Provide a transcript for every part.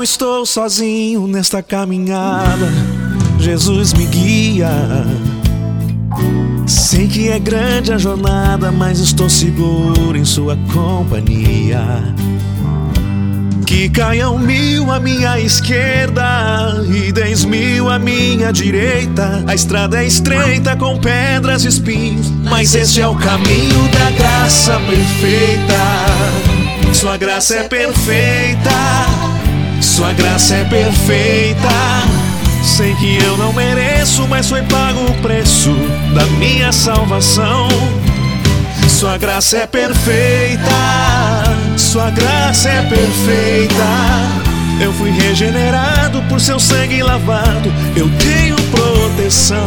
não estou sozinho nesta caminhada, Jesus me guia. Sei que é grande a jornada, mas estou seguro em sua companhia. Que caiam 1000 à minha esquerda e 10.000 à minha direita. A estrada é estreita com pedras e espinhos, mas este é o caminho da graça perfeita. Sua graça é perfeita, sua graça é perfeita. Sei que eu não mereço, mas foi pago o preço da minha salvação. Sua graça é perfeita, sua graça é perfeita. Eu fui regenerado por seu sangue lavado, eu tenho proteção.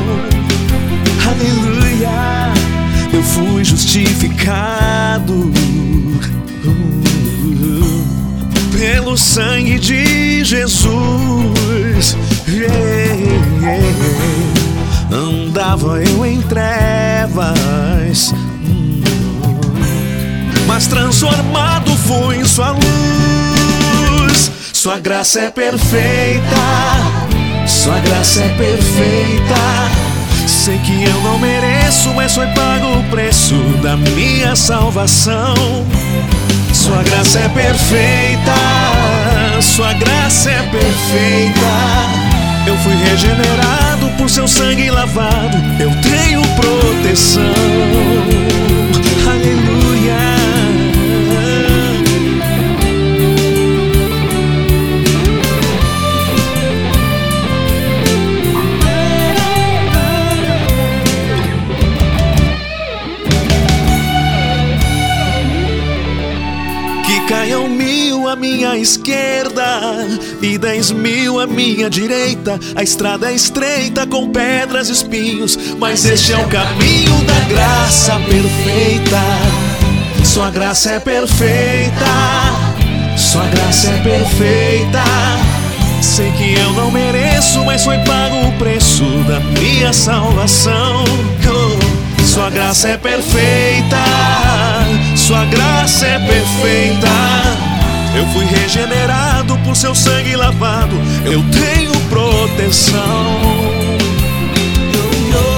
Aleluia, eu fui justificado pelo sangue de Jesus. Andava eu em trevas, mas transformado fui em sua luz. Sua graça é perfeita, sua graça é perfeita. Sei que eu não mereço, mas foi pago o preço da minha salvação. Sua graça é perfeita, sua graça é perfeita. Eu fui regenerado por seu sangue lavado, eu tenho proteção. Aleluia. Que caiam 1000 à minha esquerda e 10.000 à minha direita. A estrada é estreita com pedras e espinhos, mas este é o caminho da graça perfeita. Sua graça é perfeita, sua graça é perfeita. Sei que eu não mereço, mas foi pago o preço da minha salvação. Sua graça é perfeita, sua graça é perfeita. Eu fui regenerado por seu sangue lavado, eu tenho proteção.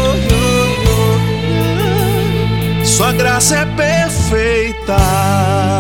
Sua graça é perfeita.